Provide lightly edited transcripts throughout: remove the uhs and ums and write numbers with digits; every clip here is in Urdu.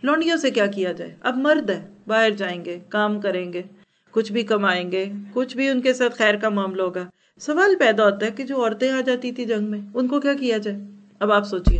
لونڈیوں سے کیا کیا جائے؟ اب مرد ہے، باہر جائیں گے، کام کریں گے، کچھ بھی کمائیں گے، کچھ بھی ان کے ساتھ خیر کا معاملہ ہوگا. سوال پیدا ہوتا ہے کہ جو عورتیں آ جاتی تھی جنگ میں ان کو کیا کیا جائے؟ اب آپ سوچئے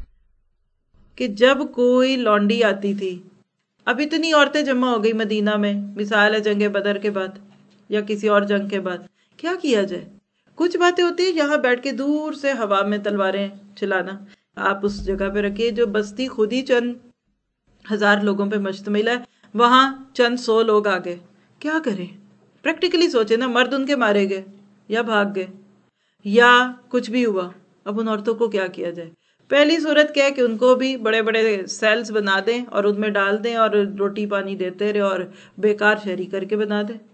کہ جب کوئی لونڈی آتی تھی، اب اتنی عورتیں جمع ہو گئی مدینہ میں، مثال ہے جنگ بدر کے بعد یا کسی اور جنگ کے بعد، کیا کیا جائے؟ کچھ باتیں ہوتی ہیں یہاں بیٹھ کے دور سے ہوا میں تلواریں چلانا. آپ اس جگہ پہ رکھیے جو بستی خود ہی چند ہزار لوگوں پہ مشتمل ہے، وہاں چند 100 لوگ آ گئے، کیا کریں؟ پریکٹیکلی سوچے نا، مرد ان کے مارے گئے یا بھاگ گئے یا کچھ بھی ہوا، اب ان عورتوں کو کیا کیا جائے؟ پہلی صورت کیا ہے کہ ان کو بھی بڑے بڑے سیلز بنا دیں اور ان میں ڈال دیں اور روٹی پانی دیتے رہے اور بیکار شہری کر کے بنا دیں.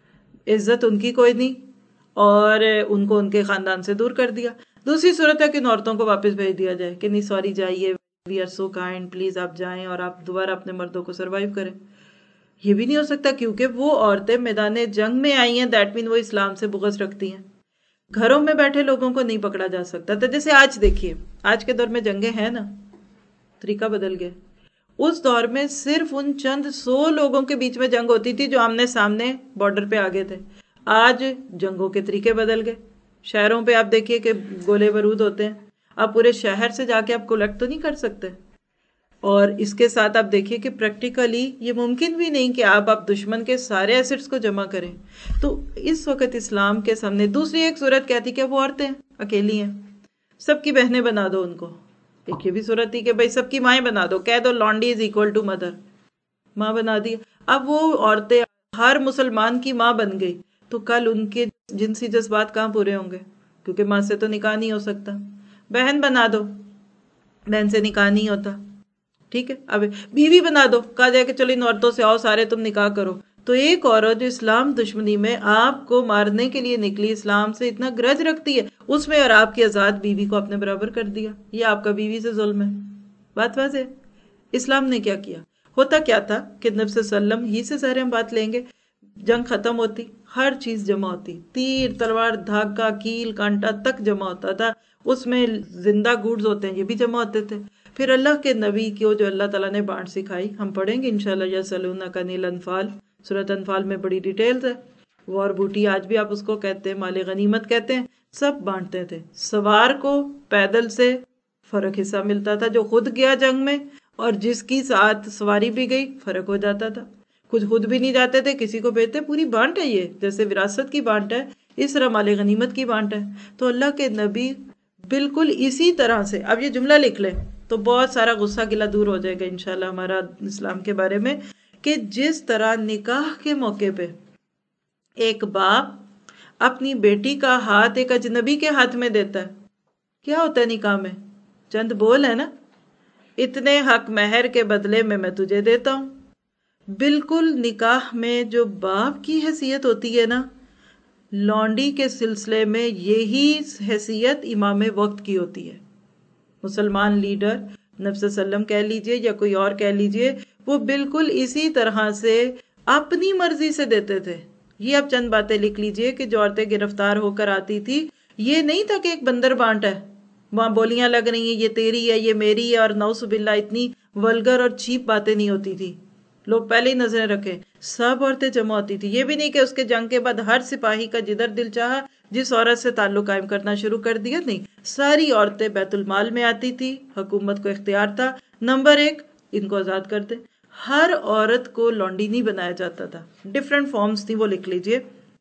عزت ان کی کوئی نہیں اور ان کو ان کے خاندان سے دور کر دیا. دوسری صورت ہے کہ ان عورتوں کو واپس بھیج دیا جائے کہ نہیں سوری جائیے، we are so kind, please آپ جائیں اور آپ دوبارہ اپنے مردوں کو سروائیو کریں. یہ بھی نہیں ہو سکتا کیونکہ وہ عورتیں میدان جنگ میں آئی ہیں، دیٹ مین وہ اسلام سے بغض رکھتی ہیں. گھروں میں بیٹھے لوگوں کو نہیں پکڑا جا سکتا تھا. جیسے آج دیکھیے، آج کے دور میں جنگیں ہیں نا، طریقہ بدل گیا. اس دور میں صرف ان چند 100 لوگوں کے بیچ میں جنگ ہوتی تھی جو آمنے سامنے بارڈر پہ آگے تھے. آج جنگوں کے طریقے بدل گئے. شہروں پہ آپ دیکھیے کہ گولے بارود ہوتے ہیں، آپ پورے شہر سے جا کے آپ کلیکٹ تو نہیں کر سکتے. اور اس کے ساتھ آپ دیکھیے کہ پریکٹیکلی یہ ممکن بھی نہیں کہ آپ دشمن کے سارے ایسٹس کو جمع کریں. تو اس وقت اسلام کے سامنے دوسری ایک صورت کیا تھی کہ وہ عورتیں اکیلی ہیں، سب کی بہنیں بنا دو ان کو. ایک یہ بھی صورت تھی کہ بھائی سب کی مائیں بنا دو، کہہ دو لانڈی از اکول ٹو مدر، ماں بنا دی. اب وہ عورتیں ہر مسلمان کی ماں بن گئی تو کل ان کے جنسی جذبات کہاں پورے ہوں گے؟ کیونکہ ماں سے تو نکاح نہیں ہو سکتا. بہن بنا دو، بہن سے نکاح نہیں ہوتا. ٹھیک ہے، اب بیوی بنا دو، کہا جائے کہ چلو ان عورتوں سے آؤ سارے تم نکاح کرو. تو ایک عورت جو اسلام دشمنی میں آپ کو مارنے کے لیے نکلی، اسلام سے اتنا گرج رکھتی ہے، اس میں اور آپ کی آزاد بیوی کو اپنے برابر کر دیا. یہ آپ کا بیوی سے ظلم ہے. بات واضح. اسلام نے کیا کیا؟ ہوتا کیا تھا کہ نبی صلی اللہ علیہ وسلم ہی سے ظاہر ہم بات لیں گے، جنگ ختم ہوتی، ہر چیز جمع ہوتی، تیر تلوار دھاگا کیل کانٹا تک جمع ہوتا تھا. اس میں زندہ گوڈز ہوتے ہیں، یہ بھی جمع ہوتے تھے. پھر اللہ کے نبی کو جو اللہ تعالیٰ نے بانٹ سکھائی، ہم پڑھیں گے انشاءاللہ یسألونک عن الانفال، سورۃ انفال میں بڑی ڈیٹیلز ہے. وار بوٹی آج بھی آپ اس کو کہتے ہیں، مال غنیمت کہتے ہیں. سب بانٹتے تھے. سوار کو پیدل سے فرق حصہ ملتا تھا، جو خود گیا جنگ میں، اور جس کی ساتھ سواری بھی گئی فرق ہو جاتا تھا. کچھ خود بھی نہیں جاتے تھے، کسی کو بھیجتے. پوری بانٹ ہے یہ، جیسے وراثت کی بانٹ ہے اس طرح مال غنیمت کی بانٹ ہے. تو اللہ کے نبی بالکل اسی طرح سے، اب یہ جملہ لکھ لیں تو بہت سارا غصہ گلا دور ہو جائے گا انشاءاللہ ہمارا اسلام کے بارے میں، کہ جس طرح نکاح کے موقع پہ ایک باپ اپنی بیٹی کا ہاتھ ایک اجنبی کے ہاتھ میں دیتا ہے. کیا ہوتا ہے نکاح میں؟ چند بول ہے نا، اتنے حق مہر کے بدلے میں تجھے دیتا ہوں. بالکل نکاح میں جو باپ کی حیثیت ہوتی ہے نا، لونڈی کے سلسلے میں یہی حیثیت امام وقت کی ہوتی ہے. مسلمان لیڈر، نبی صلی اللہ علیہ وسلم کہہ لیجئے یا کوئی اور کہہ لیجئے، وہ بالکل اسی طرح سے اپنی مرضی سے دیتے تھے. یہ اب چند باتیں لکھ لیجئے کہ جو عورتیں گرفتار ہو کر آتی تھی، یہ نہیں تھا کہ ایک بندر بانٹ ہے، وہاں بولیاں لگ رہی ہیں، یہ تیری ہے یہ میری ہے، اور نعوذ باللہ اتنی ولگر اور چیپ باتیں نہیں ہوتی تھی. لوگ پہلے ہی نظریں رکھیں، سب عورتیں جمع ہوتی تھی. یہ بھی نہیں کہ اس کے جنگ کے بعد ہر سپاہی کا جدھر دل چاہا جس عورت سے تعلق قائم کرنا شروع کر دیا. نہیں، ساری عورتیں بیت المال میں آتی تھی، حکومت کو اختیار تھا. نمبر 1، ان کو آزاد کر دے. ہر عورت کو لونڈی نہیں بنایا جاتا تھا، ڈیفرنٹ فارمز تھی، وہ لکھ لیجئے.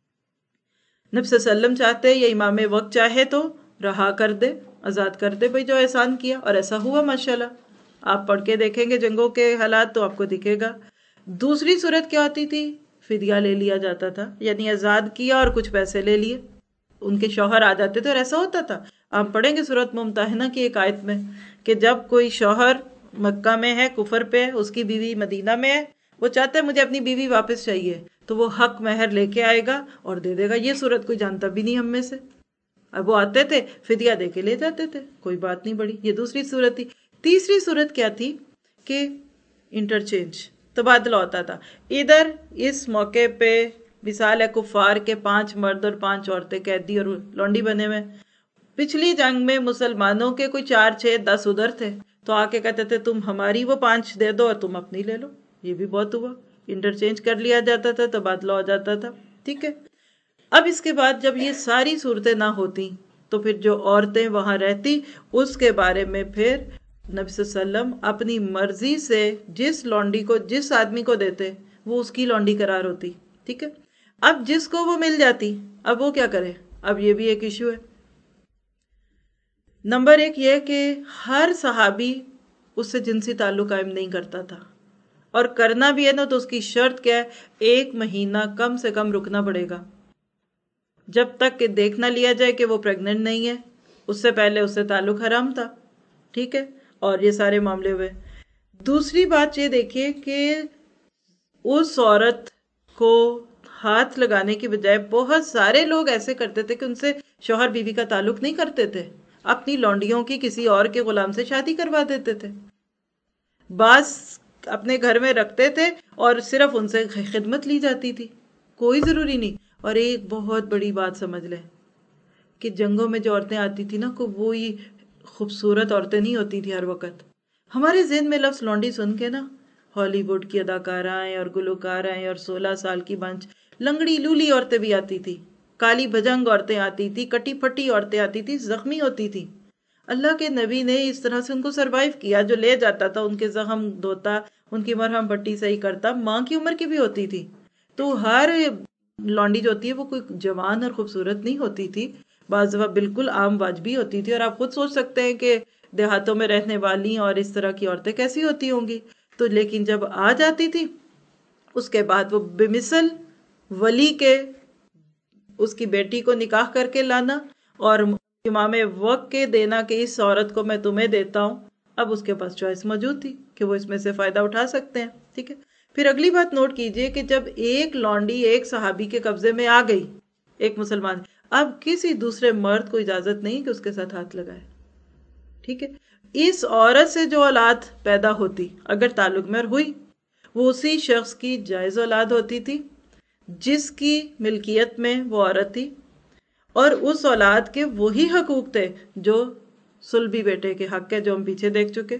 نبی صلی اللہ علیہ وسلم چاہتے یا امام وقت چاہے تو رہا کر دے، آزاد کر دے بھئی جو احسان کیا، اور ایسا ہوا ماشاءاللہ. آپ پڑھ کے دیکھیں گے جنگوں کے حالات تو آپ کو دکھے گا. دوسری صورت کیا ہوتی تھی؟ فدیہ لے لیا جاتا تھا، یعنی آزاد کیا اور کچھ پیسے لے لیے. ان کے شوہر آ جاتے تھے اور ایسا ہوتا تھا. آپ پڑھیں گے سورۃ ممتحنہ کی ایک آیت میں کہ جب کوئی شوہر مکہ میں ہے، کفر پہ، اس کی بیوی مدینہ میں ہے، وہ چاہتا ہے مجھے اپنی بیوی واپس چاہیے، تو وہ حق مہر لے کے آئے گا اور دے دے گا. یہ صورت کوئی جانتا بھی نہیں ہم میں سے. اب وہ آتے تھے فدیہ دے کے لے جاتے تھے، کوئی بات نہیں بڑی. یہ دوسری صورت تھی. تیسری صورت کیا تھی کہ انٹرچینج، تبادلہ ہوتا تھا. ادھر اس موقع پہ مثال ہے کفار کے 5 مرد اور 5 عورتیں قیدی اور لونڈی بنے ہوئے. پچھلی جنگ میں مسلمانوں کے کوئی 4 6 10 ادھر تھے، تو آ کے کہتے تھے تم ہماری وہ 5 دے دو اور تم اپنی لے لو. یہ بھی بہت ہوا، انٹرچینج کر لیا جاتا تھا، تبادلہ ہو جاتا تھا. ٹھیک ہے. اب اس کے بعد جب یہ ساری صورتیں نہ ہوتی تو پھر جو عورتیں وہاں رہتی اس کے بارے میں پھر نبی صلی اللہ علیہ وسلم اپنی مرضی سے جس لونڈی کو جس آدمی کو دیتے وہ اس کی لونڈی قرار ہوتی. ٹھیک ہے. اب جس کو وہ مل جاتی اب وہ کیا کرے؟ اب یہ بھی ایک ایشو ہے. نمبر 1 یہ کہ ہر صحابی اس سے جنسی تعلق قائم نہیں کرتا تھا، اور کرنا بھی ہے نا تو اس کی شرط کیا ہے؟ 1 مہینہ کم سے کم رکنا پڑے گا، جب تک کہ دیکھ نہ لیا جائے کہ وہ پریگننٹ نہیں ہے. اس سے پہلے اس سے تعلق حرام تھا. ٹھیک ہے. اور یہ سارے معاملے ہوئے. دوسری بات یہ دیکھیے کہ اس عورت کو ہاتھ لگانے کی بجائے بہت سارے لوگ ایسے کرتے تھے کہ ان سے شوہر بیوی کا تعلق نہیں کرتے تھے، اپنی لونڈیوں کی کسی اور کے غلام سے شادی کروا دیتے تھے. بعض اپنے گھر میں رکھتے تھے اور صرف ان سے خدمت لی جاتی تھی، کوئی ضروری نہیں. اور ایک بہت بڑی بات سمجھ لیں کہ جنگوں میں جو عورتیں آتی تھی نا، کوئی وہی خوبصورت عورتیں نہیں ہوتی تھی ہر وقت. ہمارے ذہن میں لفظ لونڈی سن کے نا ہالی ووڈ کی اداکارائیں اور گلوکارائیں اور 16 سال کی بنچ لنگڑی لولی عورتیں بھی آتی تھی، کالی بھجنگ عورتیں آتی تھی، کٹی پھٹی عورتیں آتی تھی، زخمی ہوتی تھی. اللہ کے نبی نے اس طرح سے ان کو سروائیو کیا. جو لے جاتا تھا ان کے زخم دھوتا، ان کی مرہم پٹی صحیح کرتا. ماں کی عمر کی بھی ہوتی تھی. تو ہر لونڈی جو ہوتی ہے وہ کوئی جوان اور خوبصورت نہیں ہوتی تھی، بعض دفعہ بالکل عام واجبی ہوتی تھی. اور آپ خود سوچ سکتے ہیں کہ دیہاتوں میں رہنے والی اور اس طرح کی عورتیں کیسی ہوتی ہوں گی. تو لیکن جب آ جاتی تھی اس کے بعد وہ بمثل ولی کے اس کی بیٹی کو نکاح کر کے لانا اور امام وقت کے دینا کہ اس عورت کو میں تمہیں دیتا ہوں. اب اس کے پاس چوائس موجود تھی کہ وہ اس میں سے فائدہ اٹھا سکتے ہیں. ٹھیک ہے. پھر اگلی بات نوٹ کیجئے کہ جب ایک لونڈی ایک صحابی کے قبضے میں آ گئی، ایک مسلمان، اب کسی دوسرے مرد کو اجازت نہیں کہ اس کے ساتھ ہاتھ لگائے. ٹھیک ہے. اس عورت سے جو اولاد پیدا ہوتی اگر تعلق میں ہوئی وہ اسی شخص کی جائز اولاد ہوتی تھی جس کی ملکیت میں وہ عورت تھی، اور اس اولاد کے وہی حقوق تھے جو سلبی بیٹے کے حق ہے جو ہم پیچھے دیکھ چکے.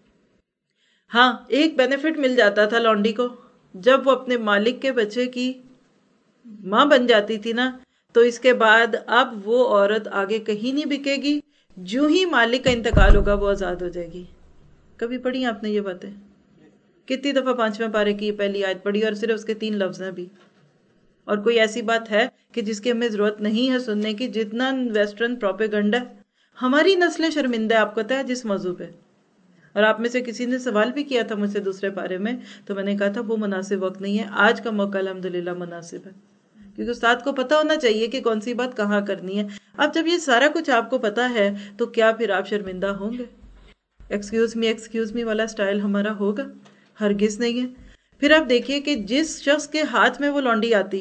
ہاں ایک بینیفٹ مل جاتا تھا لونڈی کو، جب وہ اپنے مالک کے بچے کی ماں بن جاتی تھی نا تو اس کے بعد اب وہ عورت آگے کہیں نہیں بکے گی. جو ہی مالک کا انتقال ہوگا وہ آزاد ہو جائے گی. کبھی پڑھی آپ نے یہ باتیں؟ کتنی دفعہ 5ویں پارے کی یہ پہلی آیت پڑھی اور صرف اس کے 3 لفظ ہیں بھی. اور کوئی ایسی بات ہے کہ جس کی ہمیں ضرورت نہیں ہے سننے کی؟ جتنا ویسٹرن پروپیگنڈا. ہماری نسلیں شرمندہ ہے آپ کو پتہ ہے جس موضوع پہ. اور آپ میں سے کسی نے سوال بھی کیا تھا مجھ سے دوسرے پارے میں، تو میں نے کہا تھا وہ مناسب وقت نہیں ہے. آج کا موقع الحمدللہ مناسب ہے، کیونکہ استاد کو پتا ہونا چاہیے کہ کون سی بات کہاں کرنی ہے. اب جب یہ سارا کچھ آپ کو پتا ہے تو کیا پھر آپ شرمندہ ہوں گے؟ ایکسکیوز می والا سٹائل ہمارا ہوگا؟ ہرگز نہیں ہے. پھر آپ دیکھیے کہ جس شخص کے ہاتھ میں وہ لونڈی آتی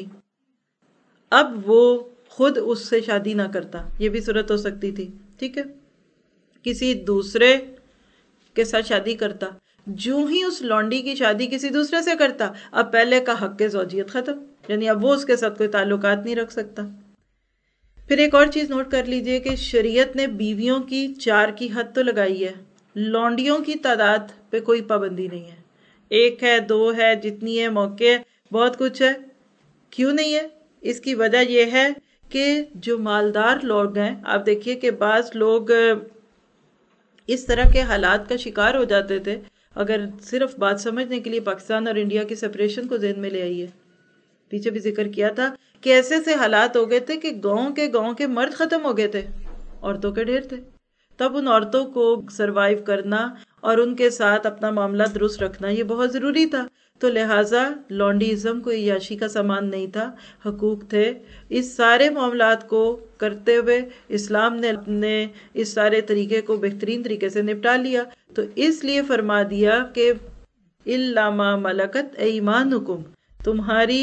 اب وہ خود اس سے شادی نہ کرتا، یہ بھی صورت ہو سکتی تھی. ٹھیک ہے. کسی دوسرے کے ساتھ شادی کرتا. جو ہی اس لونڈی کی شادی کسی دوسرے سے کرتا اب پہلے کا حق کے زوجیت ختم، یعنی اب وہ اس کے ساتھ کوئی تعلقات نہیں رکھ سکتا. پھر ایک اور چیز نوٹ کر لیجئے کہ شریعت نے بیویوں کی 4 کی حد تو لگائی ہے، لونڈیوں کی تعداد پہ کوئی پابندی نہیں ہے. 1 ہے، 2 ہے، جتنی ہے موقع ہے، بہت کچھ ہے. کیوں نہیں ہے؟ اس کی وجہ یہ ہے کہ جو مالدار لوگ ہیں، آپ دیکھیے کہ بعض لوگ اس طرح کے حالات کا شکار ہو جاتے تھے. اگر صرف بات سمجھنے کے لیے پاکستان اور انڈیا کی سپریشن کو ذہن میں لے آئیے، پیچھے بھی ذکر کیا تھا کہ ایسے حالات ہو گئے تھے کہ گاؤں کے مرد ختم ہو گئے تھے، عورتوں کے ڈھیر تھے. تب ان عورتوں کو سروائیو کرنا اور ان کے ساتھ اپنا معاملہ درست رکھنا یہ بہت ضروری تھا. تو لہٰذا لونڈیزم کوئی عیاشی کا سامان نہیں تھا، حقوق تھے. اس سارے معاملات کو کرتے ہوئے اسلام نے اپنے اس سارے طریقے کو بہترین طریقے سے نپٹا لیا. تو اس لیے فرما دیا کہ اِلَّا مَا مَلَكَتْ أَيْمَانُكُمْ، تمہاری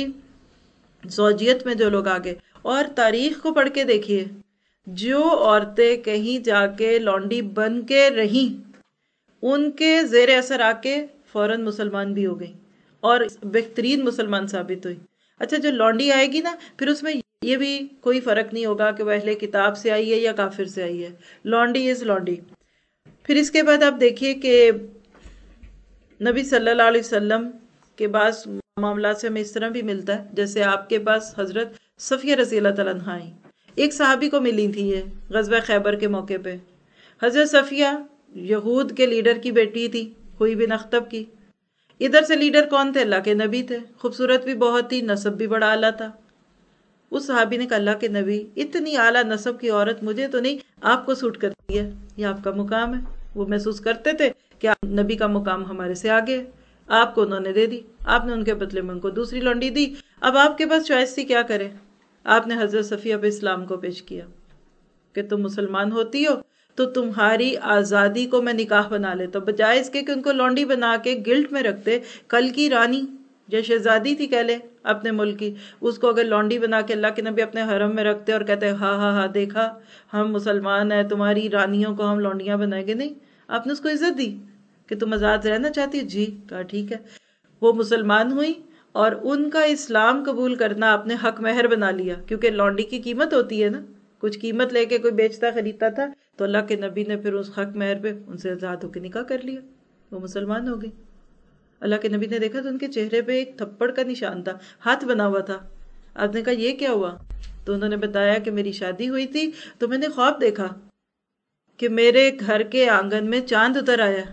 زوجیت میں جو لوگ آگے. اور تاریخ کو پڑھ کے دیکھیے، جو عورتیں کہیں جا کے لونڈی بن کے رہیں ان کے زیر اثر آ کے فوراً مسلمان بھی ہو گئی اور بہترین مسلمان ثابت ہوئی. اچھا جو لونڈی آئے گی نا پھر اس میں یہ بھی کوئی فرق نہیں ہوگا کہ وہ اہل کتاب سے آئی ہے یا کافر سے آئی ہے. لونڈی از لونڈی. پھر اس کے بعد آپ دیکھیے کہ نبی صلی اللہ علیہ وسلم کے بعض معاملات سے ہمیں اس طرح بھی ملتا ہے، جیسے آپ کے پاس حضرت صفیہ رضی اللہ تعالیٰ عنہا آئیں، ایک صحابی کو ملی تھی یہ غزوہ خیبر کے موقع پہ۔ حضرت صفیہ یہود کے لیڈر کی بیٹی تھی، ہوئی بن اخطب کی۔ ادھر سے لیڈر کون تھے؟ اللہ کے نبی تھے، خوبصورت بھی بہت تھی، نسب بھی بڑا اعلیٰ تھا۔ اس صحابی نے کہا اللہ کے نبی اتنی اعلیٰ نسب کی عورت مجھے تو نہیں، آپ کو سوٹ کرتی ہے، یہ آپ کا مقام ہے۔ وہ محسوس کرتے تھے کہ نبی کا مقام ہمارے سے آگے ہے، آپ کو انہوں نے دے دی، آپ نے ان کے بدلے میں ان کو دوسری لونڈی دی۔ اب آپ کے پاس چوائس تھی، کیا کرے؟ آپ نے حضرت صفیہ پہ اسلام کو پیش کیا کہ تم مسلمان ہوتی ہو تو تمہاری آزادی کو میں نکاح بنا لیتا ہوں، بجائے اس کے کہ ان کو لونڈی بنا کے گلٹ میں رکھتے۔ کل کی رانی یا شہزادی تھی کہہ لے اپنے ملک کی، اس کو اگر لونڈی بنا کے اللہ کے نبی اپنے حرم میں رکھتے اور کہتے ہاں ہاں ہاں دیکھا ہم مسلمان ہیں، تمہاری رانیوں کو ہم لونڈیاں بنائیں گے، نہیں، آپ نے اس کو عزت دی کہ تم آزاد رہنا چاہتی ہو، جی کہا ٹھیک ہے۔ وہ مسلمان ہوئی اور ان کا اسلام قبول کرنا آپ نے حق مہر بنا لیا، کیونکہ لونڈی کی قیمت ہوتی ہے نا، کچھ قیمت لے کے کوئی بیچتا خریدتا تھا، تو اللہ کے نبی نے پھر اس حق مہر پہ ان سے آزاد ہو کے نکاح کر لیا، وہ مسلمان ہو گئی۔ اللہ کے نبی نے دیکھا تو ان کے چہرے پہ ایک تھپڑ کا نشان تھا، ہاتھ بنا ہوا تھا۔ آپ نے کہا یہ کیا ہوا؟ تو انہوں نے بتایا کہ میری شادی ہوئی تھی تو میں نے خواب دیکھا کہ میرے گھر کے آنگن میں چاند اتر آیا۔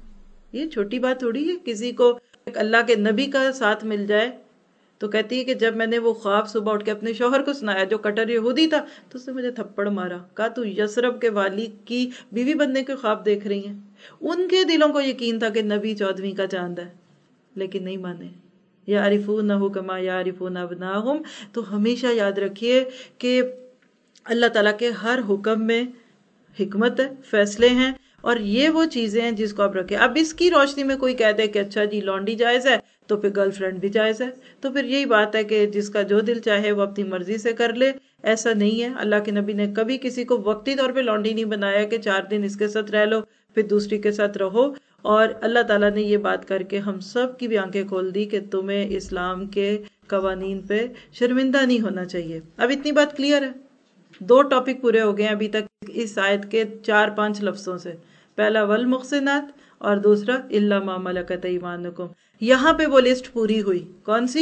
یہ چھوٹی بات تھوڑی ہے، کسی کو اللہ کے نبی کا ساتھ مل جائے تو کہتی ہے کہ جب میں نے وہ خواب صبح اٹھ کے اپنے شوہر کو سنایا جو کٹر یہودی تھا تو اس نے مجھے تھپڑ مارا، کہا تو یثرب کے والی کی بیوی بننے کے خواب دیکھ رہی ہیں۔ ان کے دلوں کو یقین تھا کہ نبی 14ویں کا چاند ہے، لیکن نہیں مانے۔ یعرفونہ کما یعرفون ابناہم۔ تو ہمیشہ یاد رکھیے کہ اللہ تعالیٰ کے ہر حکم میں حکمت ہے، فیصلے ہیں، اور یہ وہ چیزیں ہیں جس کو آپ رکھیں۔ اب اس کی روشنی میں کوئی کہہ دے کہ اچھا جی لونڈی جائز ہے تو پھر گرل فرینڈ بھی جائز ہے، تو پھر یہی بات ہے کہ جس کا جو دل چاہے وہ اپنی مرضی سے کر لے۔ ایسا نہیں ہے، اللہ کے نبی نے کبھی کسی کو وقتی طور پہ لونڈی نہیں بنایا کہ 4 دن اس کے ساتھ رہ لو پھر دوسری کے ساتھ رہو۔ اور اللہ تعالیٰ نے یہ بات کر کے ہم سب کی بھی آنکھیں کھول دی کہ تمہیں اسلام کے قوانین پہ شرمندہ نہیں ہونا چاہیے۔ اب اتنی بات کلیئر ہے؟ 2 ٹاپک پورے ہو گئے ہیں ابھی تک اس آیت کے 4-5 لفظوں سے، پہلا والمحصنات اور دوسرا الا ما ملکت ایمانکم۔ یہاں پہ وہ لسٹ پوری ہوئی، کون سی؟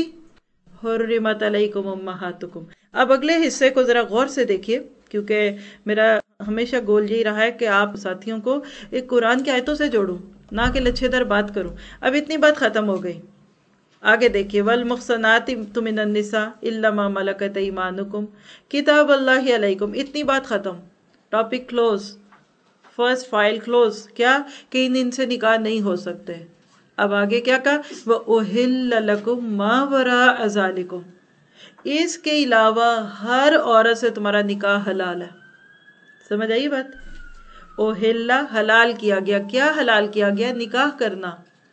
حرمت علیکم امہاتکم۔ اب اگلے حصے کو ذرا غور سے دیکھیے، کیونکہ میرا ہمیشہ گول یہی رہا ہے کہ آپ ساتھیوں کو ایک قرآن کی آیتوں سے جوڑوں، نہ کہ لچھے در بات کروں۔ اب اتنی بات ختم ہو گئی، آگے دیکھیے والمحصنات من النساء الا ما ملکت ایمانکم کتاب اللہ علیکم۔ اتنی بات ختم، topic close, first file close. کیا کہ ان سے نکاح نہیں ہو سکتے۔ اب آگے کیا کہا؟ وَأُحِلَّ لَكُم مَا وَرَاءَ ذَلِكُمْ، اس کے علاوہ ہر عورت سے تمہارا نکاح حلال ہے۔ سمجھ آئی بات؟ اوہل حلال کیا گیا، کیا حلال کیا گیا؟ نکاح کرنا۔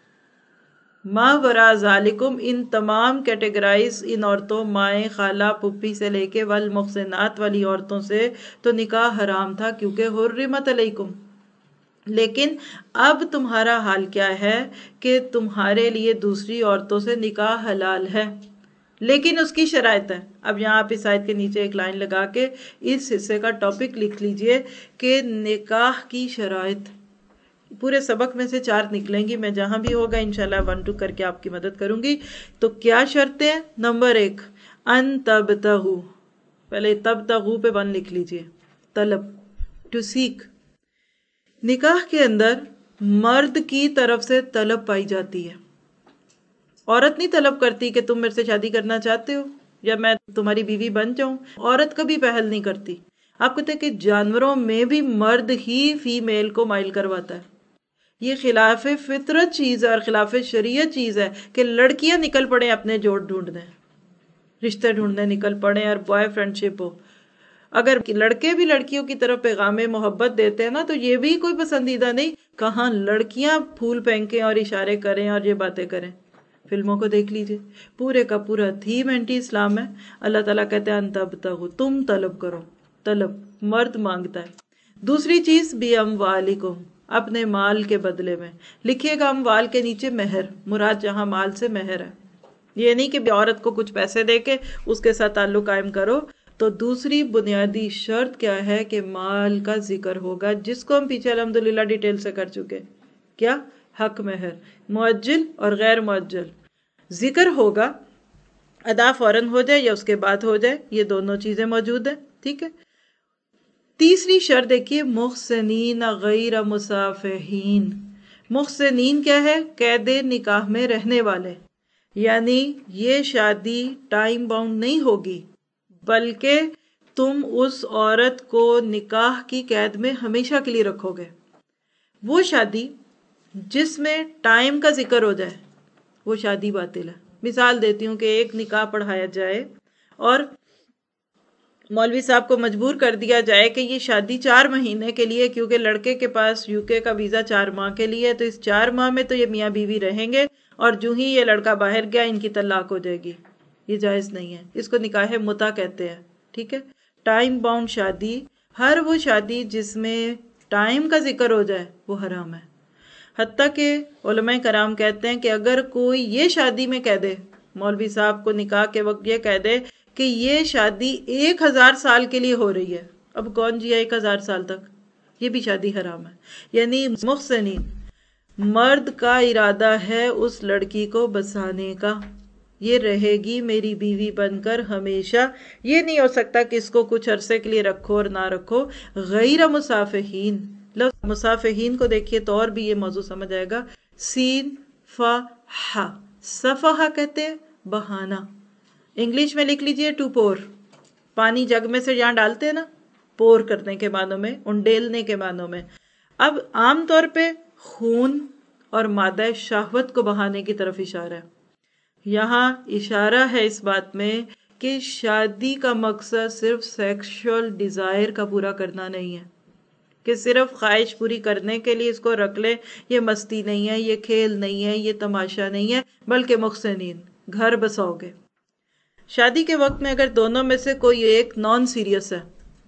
ما وراء ذالکم، ان تمام کیٹیگرائز ان عورتوں، مائیں، خالہ، پھپھی سے لے کے والمحصنات والی عورتوں سے تو نکاح حرام تھا کیونکہ حرمت علیکم۔ لیکن اب تمہارا حال کیا ہے کہ تمہارے لیے دوسری عورتوں سے نکاح حلال ہے، لیکن اس کی شرائط ہے۔ اب یہاں آپ اس آیت کے نیچے ایک لائن لگا کے اس حصے کا ٹاپک لکھ لیجئے کہ نکاح کی شرائط۔ پورے سبق میں سے 4 نکلیں گی، میں جہاں بھی ہوگا انشاءاللہ 1-2 کر کے آپ کی مدد کروں گی۔ تو کیا شرطیں؟ نمبر 1 ان تبتغوا، پہلے تبتغوا پہ 1 لکھ لیجئے، طلب، ٹو سیک۔ نکاح کے اندر مرد کی طرف سے طلب پائی جاتی ہے، عورت نہیں طلب کرتی کہ تم میرے سے شادی کرنا چاہتے ہو یا میں تمہاری بیوی بن جاؤں، عورت کبھی پہل نہیں کرتی۔ آپ کہتے ہیں کہ جانوروں میں بھی مرد ہی فیمیل کو مائل کرواتا ہے، یہ خلاف فطرت چیز ہے اور خلاف شریعت چیز ہے کہ لڑکیاں نکل پڑیں اپنے جوڑ ڈھونڈنے، رشتے ڈھونڈنے نکل پڑیں اور بوائے فرینڈ شپ ہو۔ اگر لڑکے بھی لڑکیوں کی طرف پیغام محبت دیتے ہیں نا تو یہ بھی کوئی پسندیدہ نہیں، کہاں لڑکیاں پھول پھینکیں اور اشارے کریں اور یہ باتیں کریں۔ فلموں کو دیکھ لیجئے، پورے کا پورا تھیم اینٹی اسلام ہے۔ اللہ تعالیٰ کہتے ہیں ان تبتغوا، تم طلب کرو، طلب مرد مانگتا ہے۔ دوسری چیز بِأَمْوَالِكُمْ، اپنے مال کے بدلے میں۔ لکھیے گا اموال کے نیچے مہر، مراد جہاں مال سے مہر ہے، یہ نہیں کہ عورت کو کچھ پیسے دے کے اس کے ساتھ تعلق قائم کرو۔ تو دوسری بنیادی شرط کیا ہے کہ مال کا ذکر ہوگا، جس کو ہم پیچھے الحمدللہ ڈیٹیل سے کر چکے. کیا؟ حق مہر، معجل اور غیر معجل. ذکر ہوگا، ادا فوراً ہو جائے یا اس کے بعد ہو جائے، یہ دونوں چیزیں موجود ہیں. ٹھیک ہے. تیسری شرط دیکھیے، محسنین غیر مسافحین. محسنین کیا ہے؟ قید نکاح میں رہنے والے، یعنی یہ شادی ٹائم باؤنڈ نہیں ہوگی، بلکہ تم اس عورت کو نکاح کی قید میں ہمیشہ کے لیے رکھو گے. وہ شادی جس میں ٹائم کا ذکر ہو جائے وہ شادی باطل ہے. مثال دیتی ہوں کہ ایک نکاح پڑھایا جائے اور مولوی صاحب کو مجبور کر دیا جائے کہ یہ شادی 4 مہینے کے لیے، کیونکہ لڑکے کے پاس UK کا ویزا 4 ماہ کے لیے ہے، تو اس 4 ماہ میں تو یہ میاں بیوی رہیں گے، اور جو ہی یہ لڑکا باہر گیا ان کی طلاق ہو جائے گی. یہ جائز نہیں ہے، اس کو نکاح متع کہتے ہیں. ٹھیک ہے. ٹائم باؤنڈ شادی، ہر وہ شادی جس میں ٹائم کا ذکر ہو جائے وہ حرام ہے. حتیٰ کہ علماء کرام کہتے ہیں کہ اگر کوئی یہ شادی میں کہہ دے، مولوی صاحب کو نکاح کے وقت یہ کہہ دے کہ یہ شادی 1000 سال کے لیے ہو رہی ہے، اب کون جیا 1000 سال تک؟ یہ بھی شادی حرام ہے. یعنی محسنین، مرد کا ارادہ ہے اس لڑکی کو بسانے کا، یہ رہے گی میری بیوی بن کر ہمیشہ. یہ نہیں ہو سکتا کہ اس کو کچھ عرصے کے لیے رکھو اور نہ رکھو. غیر مسافحین، لفظ مسافحین کو دیکھیے تو اور بھی یہ موضوع سمجھ آئے گا. سین فا ہا، صفحہ کہتے ہیں بہانا. انگلش میں لکھ لیجئے ٹو پور. پانی جگ میں سے جہاں ڈالتے ہیں نا، پور کرنے کے معنوں میں، انڈیلنے کے معنوں میں. اب عام طور پہ خون اور مادہ شہوت کو بہانے کی طرف اشارہ ہے. یہاں اشارہ ہے اس بات میں کہ شادی کا مقصد صرف سیکشول ڈیزائر کا پورا کرنا نہیں ہے، کہ صرف خواہش پوری کرنے کے لیے اس کو رکھ لیں. یہ مستی نہیں ہے، یہ کھیل نہیں ہے، یہ تماشا نہیں ہے، بلکہ محسنین، گھر بساؤ گے. شادی کے وقت میں اگر دونوں میں سے کوئی ایک نان سیریس ہے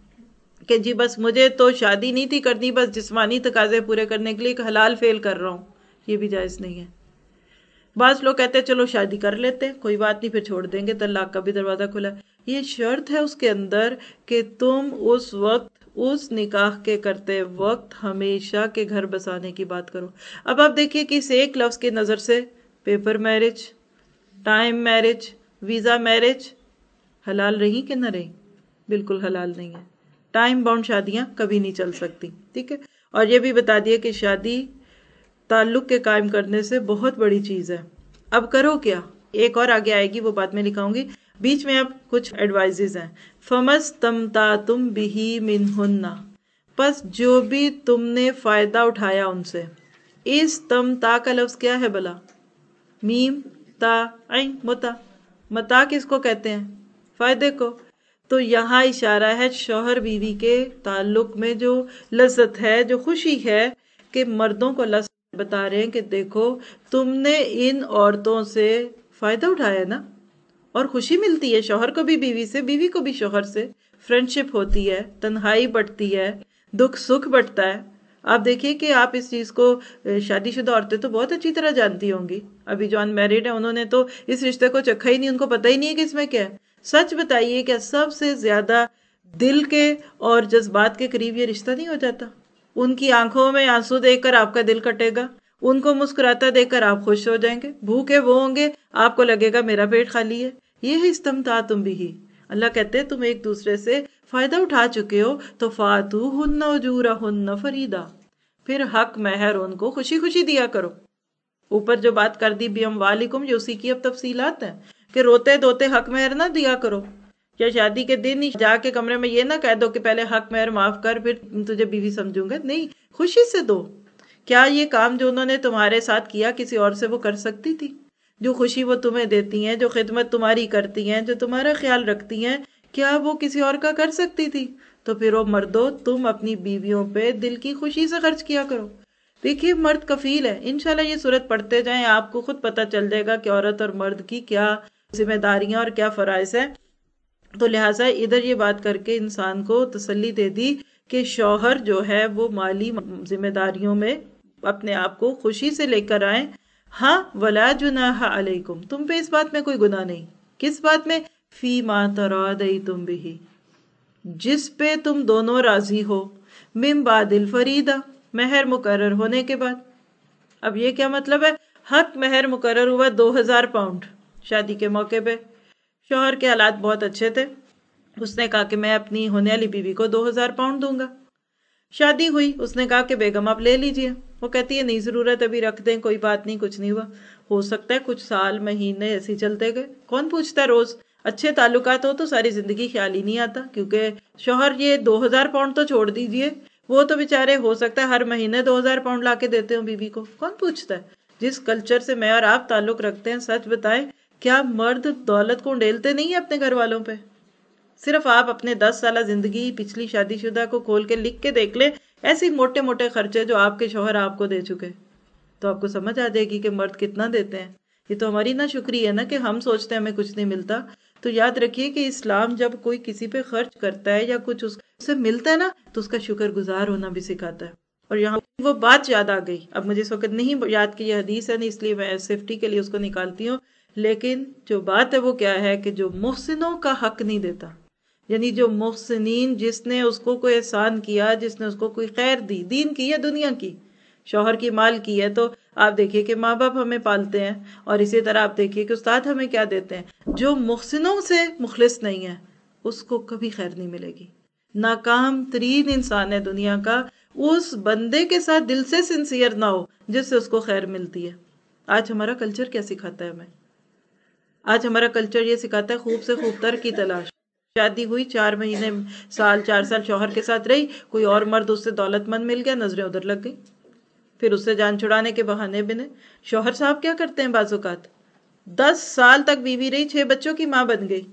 کہ جی بس مجھے تو شادی نہیں تھی کرنی، بس جسمانی تقاضے پورے کرنے کے لیے ایک حلال فعل کر رہا ہوں، یہ بھی جائز نہیں ہے. بعض لوگ کہتے ہیں چلو شادی کر لیتے، کوئی بات نہیں، پھر چھوڑ دیں گے، طلاق کا بھی دروازہ کھلا ہے. یہ شرط ہے اس کے اندر کہ تم اس وقت اس نکاح کے کرتے وقت ہمیشہ کے گھر بسانے کی بات کرو. اب آپ دیکھیے کہ اس ایک لفظ کی نظر سے paper marriage, time marriage, visa marriage حلال رہی کہ نہ رہی؟ بالکل حلال نہیں ہے. ٹائم باؤنڈ شادیاں کبھی نہیں چل سکتی. ٹھیک ہے. اور یہ بھی بتا دیا کہ شادی تعلق کے قائم کرنے سے بہت بڑی چیز ہے. اب کرو کیا؟ ایک اور آگے آئے گی، وہ بات میں لکھاؤں گی. بیچ میں اب کچھ ایڈوائزز ہیں. فَمَسْتَمْتَعْتُمْ بِهِ مِنْهُنَّ، پس جو بھی تم نے فائدہ اٹھایا ان سے. استمتاع کا لفظ کیا ہے بلا؟ میم تا عین متا. متا کس کو کہتے ہیں؟ فائدے کو. تو یہاں اشارہ ہے شوہر بیوی کے تعلق میں جو لذت ہے، جو خوشی ہے، کہ مردوں کو اللہ بتا رہے ہیں کہ دیکھو تم نے ان عورتوں سے فائدہ اٹھایا نا، اور خوشی ملتی ہے شوہر کو بھی بیوی سے، بیوی کو بھی شوہر سے. فرینڈشپ ہوتی ہے، تنہائی بڑھتی ہے، دکھ سکھ بڑھتا ہے. آپ دیکھیے کہ آپ اس چیز کو، شادی شدہ عورتیں تو بہت اچھی طرح جانتی ہوں گی، ابھی جو ان میرڈ ہیں انہوں نے تو اس رشتے کو چکھا ہی نہیں، ان کو پتہ ہی نہیں ہے کہ اس میں کیا ہے. سچ بتائیے کہ سب سے زیادہ دل کے اور جذبات کے قریب یہ رشتہ نہیں ہو جاتا؟ ان کی آنکھوں میں آنسو دیکھ کر آپ کا دل کٹے گا، ان کو مسکراتا دیکھ کر آپ خوش ہو جائیں گے، بھوکے وہ ہوں گے آپ کو لگے گا میرا پیٹ خالی ہے. یہ ہے استمتعتم بھی. اللہ کہتے ہیں تم ایک دوسرے سے فائدہ اٹھا چکے ہو تو فاتوہن اجورہن فریدا، پھر حق مہر ان کو خوشی خوشی دیا کرو. اوپر جو بات کر دی بِأَمْوَالِكُمْ، یہ اسی کی اب تفصیلات ہیں کہ روتے دھوتے حق مہر نہ دیا کرو. یا شادی کے دن ہی جا کے کمرے میں یہ نہ کہہ دو کہ پہلے حق مہر معاف کر پھر تجھے بیوی سمجھوں گا. نہیں، خوشی سے دو. کیا یہ کام جو انہوں نے تمہارے ساتھ کیا کسی اور سے وہ کر سکتی تھی؟ جو خوشی وہ تمہیں دیتی ہیں، جو خدمت تمہاری کرتی ہیں، جو تمہارا خیال رکھتی ہیں، کیا وہ کسی اور کا کر سکتی تھی؟ تو پھر وہ مردو تم اپنی بیویوں پہ دل کی خوشی سے خرچ کیا کرو. دیکھیے مرد کفیل ہے. انشاءاللہ یہ صورت پڑھتے جائیں آپ کو خود پتہ چل جائے گا کہ عورت اور مرد کی کیا ذمہ داریاں اور کیا فرائض ہیں. تو لہٰذا ادھر یہ بات کر کے انسان کو تسلی دے دی کہ شوہر جو ہے وہ مالی ذمہ داریوں میں اپنے آپ کو خوشی سے لے کر آئیں. ہاں، ولا جناح علیکم، تم پہ اس بات میں کوئی گناہ نہیں. کس بات میں؟ فی ما تراضیتم بہ، جس پہ تم دونوں راضی ہو، من بعد الفریدہ، مہر مقرر ہونے کے بعد۔ اب یہ کیا مطلب ہے؟ حق مہر مقرر ہوا 2000 پاؤنڈ شادی کے موقع پہ۔ شوہر کے حالات بہت اچھے تھے، اس نے کہا کہ میں اپنی ہونے والی بیوی کو 2000 پاؤنڈ دوں گا۔ شادی ہوئی، اس نے کہا کہ بیگم آپ لے لیجئے، وہ کہتی ہے نہیں ضرورت، ابھی رکھ دیں، کوئی بات نہیں، کچھ نہیں ہوا۔ ہو سکتا ہے کچھ سال مہینے ایسے ہی چلتے گئے، کون پوچھتا ہے روز؟ اچھے تعلقات ہو تو ساری زندگی خیال ہی نہیں آتا، کیونکہ شوہر یہ 2000 پاؤنڈ تو چھوڑ دیجئے، وہ تو بیچارے ہو سکتا ہے ہر مہینے 2000 پاؤنڈ لا کے دیتے ہوں بیوی کو، کون پوچھتا ہے؟ جس کلچر سے میں اور آپ تعلق رکھتے ہیں، سچ بتائیں کیا مرد دولت کو انڈیلتے نہیں ہیں اپنے گھر والوں پہ؟ صرف آپ اپنے 10 سالہ زندگی پچھلی شادی شدہ کو کھول کے لکھ کے دیکھ لیں، ایسے موٹے موٹے خرچے جو آپ کے شوہر آپ کو دے چکے، تو آپ کو سمجھ آ جائے گی کہ مرد کتنا دیتے ہیں۔ یہ تو ہماری نا شکری ہے نا کہ ہم سوچتے ہیں ہمیں کچھ نہیں ملتا۔ تو یاد رکھیے کہ اسلام جب کوئی کسی پہ خرچ کرتا ہے یا کچھ اس سے ملتا ہے نا، تو اس کا شکر گزار ہونا بھی سکھاتا ہے۔ اور یہاں وہ بات یاد آ گئی، اب مجھے اس وقت نہیں یاد کہ یہ حدیث ہے، نہیں، اس لیے میں سیفٹی کے لیے اس کو نکالتی ہوں، لیکن جو بات ہے وہ کیا ہے کہ جو محسنوں کا حق نہیں دیتا، یعنی جو محسنین، جس نے اس کو کوئی احسان کیا، جس نے اس کو کوئی خیر دی، دین کی یا دنیا کی، شوہر کی مال کی ہے، تو آپ دیکھیے کہ ماں باپ ہمیں پالتے ہیں، اور اسی طرح آپ دیکھیے کہ استاد ہمیں کیا دیتے ہیں۔ جو محسنوں سے مخلص نہیں ہے اس کو کبھی خیر نہیں ملے گی۔ ناکام ترین انسان ہے دنیا کا اس بندے کے ساتھ دل سے سنسیئر نہ ہو جس سے اس کو خیر ملتی ہے۔ آج ہمارا کلچر کیا سکھاتا ہے ہمیں؟ آج ہمارا کلچر یہ سکھاتا ہے خوب سے خوب تر کی تلاش۔ شادی ہوئی، 4 مہینے، سال، 4 سال شوہر کے ساتھ رہی، کوئی اور مرد اس سے دولت مند مل گیا، نظریں ادھر لگ گئی، پھر اس سے جان چھڑانے کے بہانے بنے۔ شوہر صاحب کیا کرتے ہیں بعض اوقات؟ 10 سال تک بیوی رہی، 6 بچوں کی ماں بن گئی۔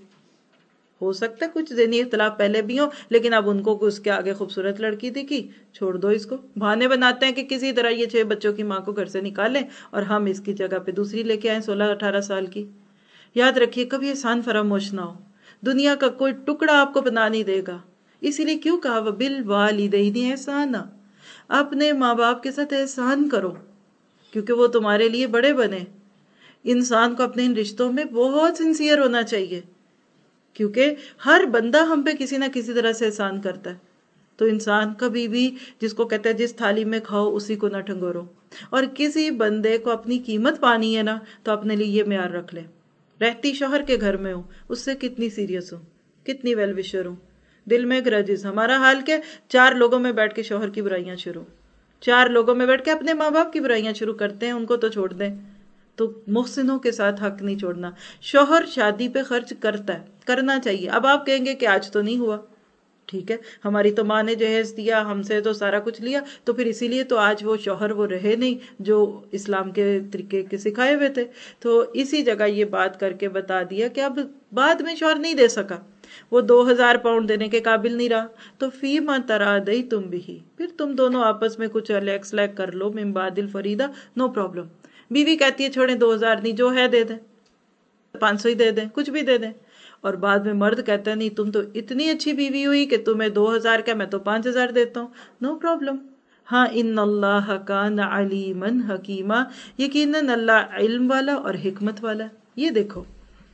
ہو سکتا ہے کچھ ذہنی اختلاف پہلے بھی ہوں، لیکن اب ان کو اس کے آگے خوبصورت لڑکی دکھی، چھوڑ دو اس کو۔ بہانے بناتے ہیں کہ کسی طرح یہ 6 بچوں کی ماں کو گھر سے نکالیں اور ہم اس کی جگہ پہ دوسری لے کے آئیں 16-18 سال کی۔ یاد رکھیے کبھی احسان فراموش نہ ہو، دنیا کا کوئی ٹکڑا آپ کو بنا نہیں دے گا۔ اسی لیے کیوں کہا وَبِالْوَالِدَيْنِ احسانا، اپنے ماں باپ کے ساتھ احسان کرو، کیونکہ وہ تمہارے لیے بڑے بنے۔ انسان کو اپنے ان رشتوں میں بہت سنسیئر ہونا چاہیے، کیونکہ ہر بندہ ہم پہ کسی نہ کسی طرح سے احسان کرتا ہے۔ تو انسان کبھی بھی، جس کو کہتے ہیں جس تھالی میں کھاؤ اسی کو نہ ٹھنگورو، اور کسی بندے کو اپنی قیمت پانی ہے نا تو اپنے لیے یہ معیار رکھ لے، رہتی شوہر کے گھر میں ہوں اس سے کتنی سیریس ہوں، کتنی ویل وشر ہوں، دل میں گرجز۔ ہمارا حال کیا، 4 لوگوں میں بیٹھ کے شوہر کی برائیاں شروع، 4 لوگوں میں بیٹھ کے اپنے ماں باپ کی برائیاں شروع کرتے ہیں، ان کو تو چھوڑ دیں۔ تو محسنوں کے ساتھ حق نہیں چھوڑنا۔ شوہر شادی پہ خرچ کرتا ہے، کرنا چاہیے۔ اب آپ کہیں گے کہ آج تو نہیں ہوا، ٹھیک ہے، ہماری تو ماں نے جہیز دیا، ہم سے تو سارا کچھ لیا، تو پھر اسی لیے تو آج وہ شوہر وہ رہے نہیں جو اسلام کے طریقے کے سکھائے ہوئے تھے۔ تو اسی جگہ یہ بات کر کے بتا دیا کہ اب بعد میں شوہر نہیں دے سکا، وہ 2000 پاؤنڈ دینے کے قابل نہیں رہا، تو فیما تراضیتم بہ، پھر تم دونوں آپس میں کچھ الیکس لیک کر لو، من بعد الفریدہ، نو پرابلم۔ بیوی کہتی ہے چھوڑیں 2000 نہیں، جو ہے دے دیں، 500 ہی دے دیں، کچھ بھی دے دیں، اور بعد میں مرد کہتا ہے نہیں تم تو اتنی اچھی بیوی ہوئی کہ تمہیں 2000 کا میں تو 5000 دیتا ہوں، نو پرابلم۔ ہاں، ان اللہ کان علیما حکیما، یقیناً اللہ علم والا اور حکمت والا ہے۔ یہ دیکھو،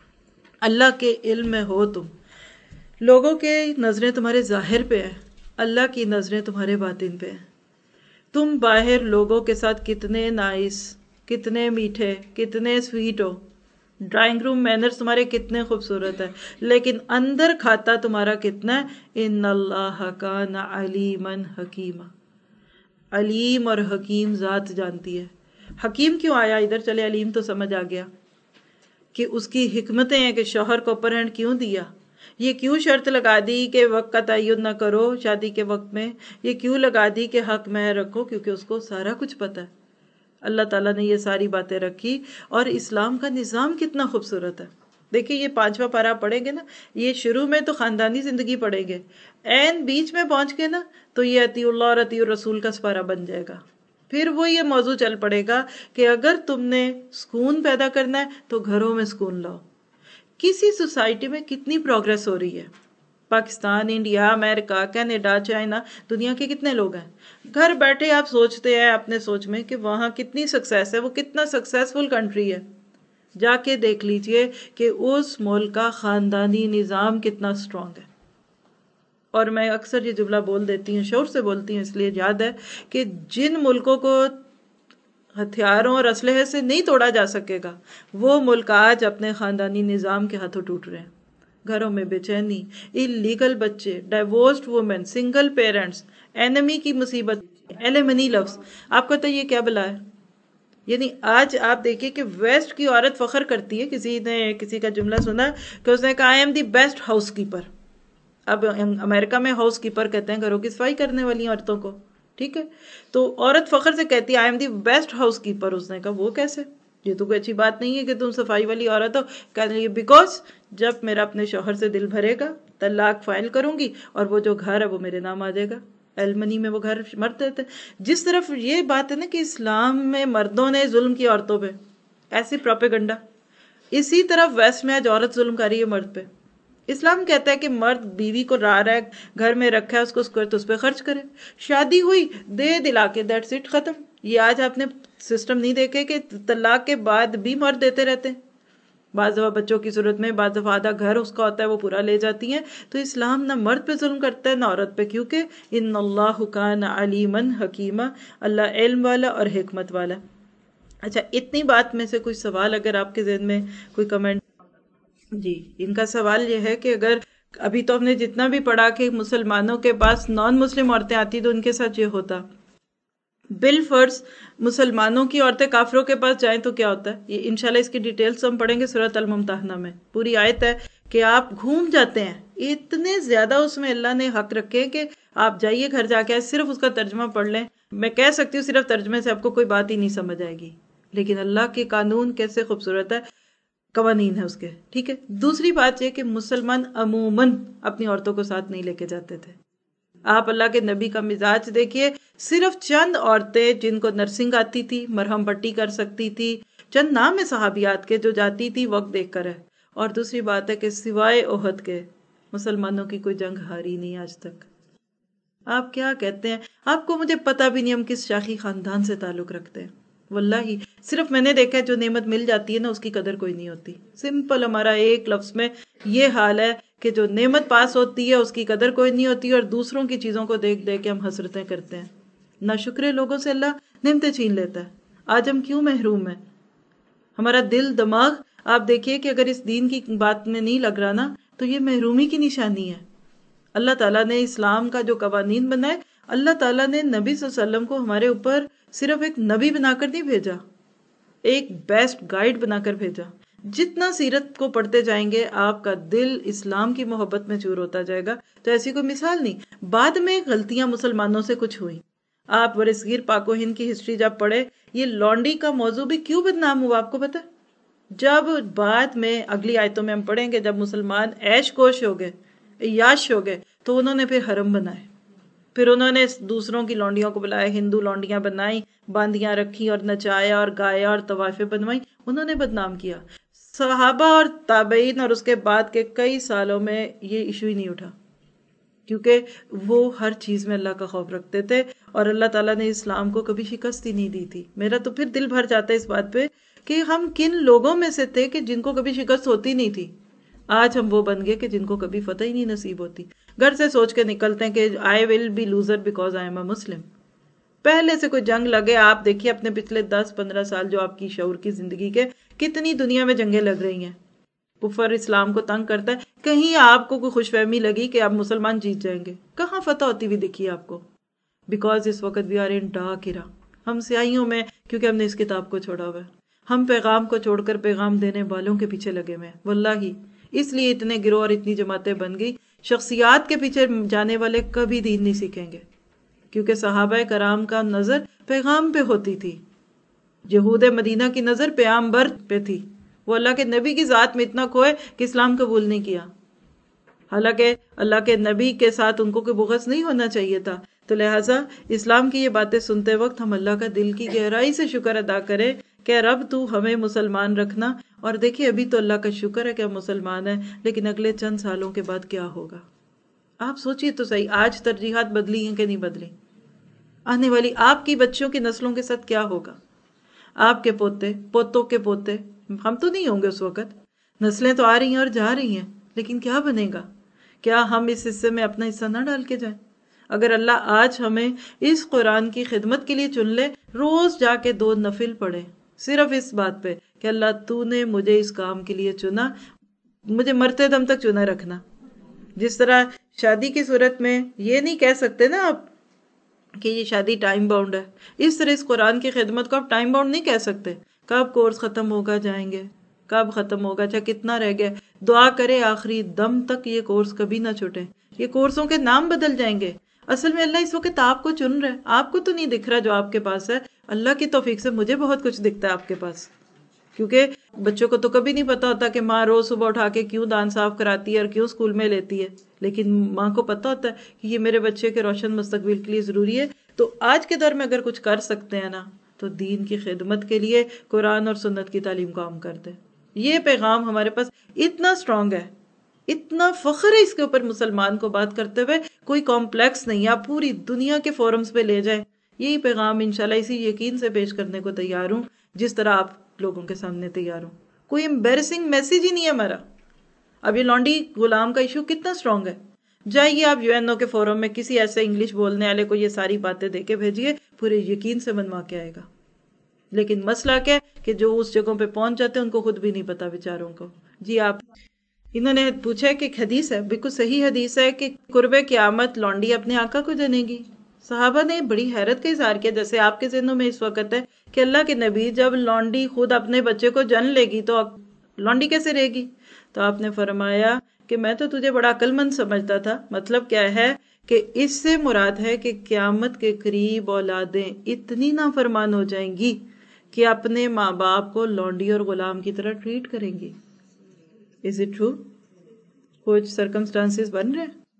اللہ کے علم میں ہو تم، لوگوں کے نظریں تمہارے ظاہر پہ ہیں، اللہ کی نظریں تمہارے باطن پہ ہیں۔ تم باہر لوگوں کے ساتھ کتنے نائس، کتنے میٹھے، کتنے سویٹ ہو، ڈرائنگ روم مینرز تمہارے کتنے خوبصورت ہیں، لیکن اندر کھاتا تمہارا کتنا ہے؟ ان اللہ کان علیما حکیما، علیم اور حکیم ذات جانتی ہے۔ حکیم کیوں آیا ادھر؟ چلے علیم تو سمجھ آ گیا کہ اس کی حکمتیں ہیں کہ شوہر کو اپر ہینڈ کیوں دیا، یہ کیوں شرط لگا دی کہ وقت کا تعین نہ کرو شادی کے وقت میں، یہ کیوں لگا دی کہ حق مہر رکھو، کیونکہ اس کو سارا کچھ پتہ ہے۔ اللہ تعالیٰ نے یہ ساری باتیں رکھی، اور اسلام کا نظام کتنا خوبصورت ہے۔ دیکھیں یہ 5واں پارہ پڑھیں گے نا، یہ شروع میں تو خاندانی زندگی پڑھیں گے، این بیچ میں پہنچ کے نا تو یہ اطیع اللہ اور اطیع الرسول کا سپارہ بن جائے گا۔ پھر وہ یہ موضوع چل پڑے گا کہ اگر تم نے سکون پیدا کرنا ہے تو گھروں میں سکون لاؤ۔ کسی سوسائٹی میں کتنی پروگریس ہو رہی ہے، پاکستان، انڈیا، امریکہ، کینیڈا، چائنا، دنیا کے کتنے لوگ ہیں، گھر بیٹھے آپ سوچتے ہیں اپنے سوچ میں کہ وہاں کتنی سکسیس ہے، وہ کتنا سکسیسفل کنٹری ہے، جا کے دیکھ لیجئے کہ اس ملک کا خاندانی نظام کتنا سٹرونگ ہے۔ اور میں اکثر یہ جملہ بول دیتی ہوں، شور سے بولتی ہوں، اس لیے یاد ہے کہ جن ملکوں کو ہتھیاروں اور اسلحے سے نہیں توڑا جا سکے گا، وہ ملک آج اپنے خاندانی نظام کے ہاتھوں ٹوٹ رہے ہیں۔ گھروں میں بے چینی، انلیگل بچے، divorced woman, single parents, enemy کی مصیبت، ایلیمنی لفظ، آپ کو تو یہ کیا بلا ہے؟ یعنی آج آپ دیکھیے کہ ویسٹ کی عورت فخر کرتی ہے، کسی نے کسی کا جملہ سنا کہ اس نے کہا I am the best housekeeper. اب امریکہ میں ہاؤس کیپر کہتے ہیں گھروں کی صفائی کرنے والی عورتوں کو، ٹھیک ہے؟ تو عورت فخر سے کہتی ہے I am the best housekeeper. اس نے کہا وہ کیسے؟ یہ تو کوئی اچھی بات نہیں ہے کہ تم صفائی والی عورت ہو۔ کہنے لگی بیکاز جب میرا اپنے شوہر سے دل بھرے گا، طلاق فائل کروں گی اور وہ جو گھر ہے وہ میرے نام آ جائے گا۔ ایلمنی میں وہ گھر مرد دیتے۔ جس طرف یہ بات ہے نا کہ اسلام میں مردوں نے ظلم کیا عورتوں پہ، ایسی پروپیگنڈا، اسی طرف ویسٹ میں آج عورت ظلم کر رہی ہے مرد پہ۔ اسلام کہتا ہے کہ مرد بیوی کو رہا ہے، گھر میں رکھا ہے، اس کو تو اس پہ خرچ کرے، شادی ہوئی دے دلا کے، دیٹس اٹ، ختم۔ یہ آج آپ نے سسٹم نہیں دیکھے کہ طلاق کے بعد بھی مرد دیتے رہتے ہیں، بعض دفعہ بچوں کی صورت میں، بعض دفعہ آدھا گھر اس کا ہوتا ہے وہ پورا لے جاتی ہیں۔ تو اسلام نہ مرد پہ ظلم کرتا ہے نہ عورت پہ، کیونکہ ان اللہ کان علیما حکیما، اللہ علم والا اور حکمت والا۔ اچھا، اتنی بات میں سے کوئی سوال اگر آپ کے ذہن میں کوئی کمنٹ؟ جی، ان کا سوال یہ ہے کہ اگر ابھی تو ہم نے جتنا بھی پڑھا کہ مسلمانوں کے پاس نان مسلم عورتیں آتی تو ان کے ساتھ یہ ہوتا، بالفرض مسلمانوں کی عورتیں کافروں کے پاس جائیں تو کیا ہوتا ہے؟ یہ انشاءاللہ اس کی ڈیٹیلز ہم پڑھیں گے سورۃ الممتحنہ میں، پوری آیت ہے کہ آپ گھوم جاتے ہیں، اتنے زیادہ اس میں اللہ نے حق رکھے کہ آپ جائیے گھر جا کے صرف اس کا ترجمہ پڑھ لیں۔ میں کہہ سکتی ہوں صرف ترجمے سے آپ کو کوئی بات ہی نہیں سمجھ آئے گی، لیکن اللہ کے قانون کیسے خوبصورت ہے، قوانین ہے اس کے، ٹھیک ہے؟ دوسری بات یہ کہ مسلمان عموماً اپنی عورتوں کو ساتھ نہیں لے کے جاتے تھے۔ آپ اللہ کے نبی کا مزاج دیکھیے، صرف چند عورتیں جن کو نرسنگ آتی تھی، مرہم پٹی کر سکتی تھی، چند نام ہے صحابیات کے جو جاتی تھی وقت دیکھ کر ہے۔ اور دوسری بات ہے کہ سوائے احد کے مسلمانوں کی کوئی جنگ ہاری نہیں آج تک۔ آپ کیا کہتے ہیں؟ آپ کو مجھے پتہ بھی نہیں ہم کس شاخی خاندان سے تعلق رکھتے ہیں، واللہ صرف میں نے دیکھا ہے جو نعمت مل جاتی ہے نا اس کی قدر کوئی نہیں ہوتی۔ سمپل ہمارا ایک لفظ میں یہ حال ہے کہ جو نعمت پاس ہوتی ہے اس کی قدر کوئی نہیں ہوتی، اور دوسروں کی چیزوں کو دیکھ دیکھ کے ہم حسرتیں کرتے ہیں۔ ناشکرے لوگوں سے اللہ نعمتیں چھین لیتا ہے۔ آج ہم کیوں محروم ہیں؟ ہمارا دل دماغ آپ دیکھیے کہ اگر اس دین کی بات میں نہیں لگ رہا نا تو یہ محرومی کی نشانی ہے۔ اللہ تعالیٰ نے اسلام کا جو قوانین بنائے، اللہ تعالیٰ نے نبی صلی اللہ علیہ وسلم کو ہمارے اوپر صرف ایک نبی بنا کر نہیں بھیجا، ایک بیسٹ گائیڈ بنا کر بھیجا۔ جتنا سیرت کو پڑھتے جائیں گے آپ کا دل اسلام کی محبت میں چور ہوتا جائے گا۔ تو ایسی کوئی مثال نہیں۔ بعد میں غلطیاں مسلمانوں سے کچھ ہوئی، آپ برصغیر پاک و ہند کی ہسٹری جب پڑھے، یہ لونڈی کا موضوع بھی کیوں بدنام ہوا آپ کو پتہ؟ جب بعد میں اگلی آیتوں میں ہم پڑھیں گے جب مسلمان عیش کوش ہو گئے، عیاش ہو گئے، تو انہوں نے پھر حرم بنائے، پھر انہوں نے دوسروں کی لونڈیوں کو بلایا، ہندو لونڈیاں بنائیں، باندیاں رکھی اور نچایا اور گایا اور طوائفیں بنوائیں، انہوں نے بدنام کیا۔ صحابہ اور تابعین اور اس کے بعد کے کئی سالوں میں یہ ایشو ہی نہیں اٹھا، کیونکہ وہ ہر چیز میں اللہ کا خوف رکھتے تھے، اور اللہ تعالیٰ نے اسلام کو کبھی شکست ہی نہیں دی تھی۔ میرا تو پھر دل بھر جاتا ہے اس بات پہ کہ ہم کن لوگوں میں سے تھے کہ جن کو کبھی شکست ہوتی نہیں تھی۔ آج ہم وہ بن گئے کہ جن کو کبھی فتح ہی نہیں نصیب ہوتی۔ گھر سے سوچ کے نکلتے ہیں کہ I will be loser because I am a Muslim۔ پہلے سے کوئی جنگ لگے، آپ دیکھیے اپنے پچھلے 10-15 سال جو آپ کی شعور کی زندگی کے، کتنی دنیا میں جنگیں لگ رہی ہیں۔ کفر اسلام کو تنگ کرتا ہے، کہیں آپ کو کوئی خوش فہمی لگی کہ اب مسلمان جیت جائیں گے؟ کہاں فتح ہوتی ہوئی دکھی آپ کو؟ بیکاز اس وقت we are in dark era، ہم سیاہیوں میں، کیونکہ ہم نے اس کتاب کو چھوڑا ہوا ہے۔ ہم پیغام کو چھوڑ کر پیغام دینے والوں کے پیچھے لگے ہوئے ہیں، واللہ اس لیے اتنے گروہ اور اتنی جماعتیں بن گئی۔ شخصیات کے پیچھے جانے والے کبھی دین نہیں سیکھیں گے، کیونکہ صحابہ کرام کا نظر پیغام پہ ہوتی تھی، یہود مدینہ کی نظر پیغمبر پہ تھی، وہ اللہ کے نبی کی ذات میں اتنا کھوئے کہ اسلام قبول نہیں کیا، حالانکہ اللہ کے نبی کے ساتھ ان کو کوئی بغض نہیں ہونا چاہیے تھا۔ تو لہٰذا اسلام کی یہ باتیں سنتے وقت ہم اللہ کا دل کی گہرائی سے شکر ادا کریں کہ رب تو ہمیں مسلمان رکھنا۔ اور دیکھیے ابھی تو اللہ کا شکر ہے کہ ہم مسلمان ہیں، لیکن اگلے چند سالوں کے بعد کیا ہوگا؟ آپ سوچئے تو صحیح، آج ترجیحات بدلی ہیں کہ نہیں بدلی؟ آنے والی آپ کی بچوں کی نسلوں کے ساتھ کیا ہوگا؟ آپ کے پوتے، پوتوں کے پوتے، ہم تو نہیں ہوں گے اس وقت، نسلیں تو آ رہی ہیں اور جا رہی ہیں، لیکن کیا بنے گا؟ کیا ہم اس حصے میں اپنا حصہ نہ ڈال کے جائیں؟ اگر اللہ آج ہمیں اس قرآن کی خدمت کے لیے چن لے، روز جا کے 2 نفل پڑھے صرف اس بات پہ کہ اللہ تو نے مجھے اس کام کے لیے چنا، مجھے مرتے دم تک چنا رکھنا۔ جس طرح شادی کی صورت میں یہ نہیں کہہ سکتے نا آپ کہ یہ شادی ٹائم باؤنڈ ہے، اس طرح اس قرآن کی خدمت کو آپ ٹائم باؤنڈ نہیں کہہ سکتے۔ کب کورس ختم ہوگا جائیں گے، کب ختم ہوگا، چاہے کتنا رہ گیا، دعا کرے آخری دم تک یہ کورس کبھی نہ چھوٹے۔ یہ کورسوں کے نام بدل جائیں گے، اصل میں اللہ اس وقت آپ کو چن رہا ہے۔ آپ کو تو نہیں دکھ رہا جو آپ کے پاس ہے، اللہ کی توفیق سے مجھے بہت کچھ دکھتا ہے آپ کے پاس، کیونکہ بچوں کو تو کبھی نہیں پتا ہوتا کہ ماں روز صبح اٹھا کے کیوں دان صاف کراتی ہے اور کیوں اسکول میں لیتی ہے، لیکن ماں کو پتا ہوتا ہے کہ یہ میرے بچے کے روشن مستقبل کے لیے ضروری ہے۔ تو آج کے دور میں اگر کچھ کر سکتے ہیں نا تو دین کی خدمت کے لیے قرآن اور سنت کی تعلیم کو عام کر دیں۔ یہ پیغام ہمارے پاس اتنا اسٹرانگ ہے، اتنا فخر ہے اس کے اوپر مسلمان کو بات کرتے ہوئے، کوئی کمپلیکس نہیں، آپ پوری دنیا کے فورمز پہ لے جائیں، یہی پیغام انشاءاللہ اسی یقین سے پیش کرنے کو تیار ہوں جس طرح آپ لوگوں کے سامنے تیار ہوں۔ کوئی امبیرسنگ میسیج ہی نہیں ہے ہمارا۔ اب یہ لانڈی غلام کا ایشو کتنا اسٹرانگ ہے، جائیے آپ UN کے فورم میں کسی ایسے انگلش بولنے والے کو یہ ساری باتیں دے کے بھیجیے، پورے یقین سے منوا کے آئے گا۔ لیکن مسئلہ کیا ہے کہ جو اس جگہوں پہ پہنچ جاتے ہیں ان کو خود بھی نہیں پتا بیچاروں کو۔ جی آپ انہوں نے پوچھا کہ ایک حدیث ہے، بالکل صحیح حدیث ہے کہ قرب قیامت لانڈی اپنے آقا کو جنے گی۔ صحابہ نے بڑی حیرت کا اظہار کیا، جیسے آپ کے ذہنوں میں اس وقت ہے کہ اللہ کے نبی جب لانڈی خود اپنے بچے کو جن لے گی تو لانڈی کیسے رہے گی؟ تو آپ نے فرمایا کہ میں تو تجھے بڑا عقل مند سمجھتا تھا، مطلب کیا ہے کہ اس سے مراد ہے کہ قیامت کے قریب اولادیں اتنی نافرمان ہو جائیں گی کہ اپنے ماں باپ کو لانڈی اور غلام کی طرح ٹریٹ کریں گی۔ Is it true؟ کچھ سرکمسٹانسز بن رہے ہیں؟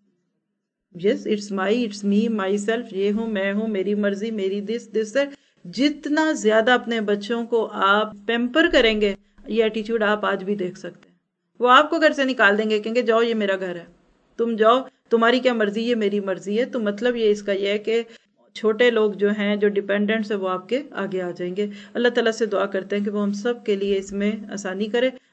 Yes, it's my, it's me, myself, یہ ہوں میں ہوں، میری مرضی، میری دس ہے۔ جتنا زیادہ اپنے بچوں کو آپ پیمپر کریں گے، یہ ایٹیچیوڈ آپ آج بھی دیکھ سکتے ہیں۔ وہ آپ کو گھر سے نکال دیں گے، کہیں گے جاؤ یہ میرا گھر ہے، تم جاؤ، تمہاری کیا مرضی، یہ میری مرضی ہے۔ تو مطلب یہ اس کا یہ ہے کہ چھوٹے لوگ جو ہیں، جو ڈیپینڈنٹس ہیں، وہ آپ کے آگے آ جائیں گے۔ اللہ تعالیٰ سے دعا کرتے ہیں کہ وہ ہم سب کے لیے اس میں آسانی کرے۔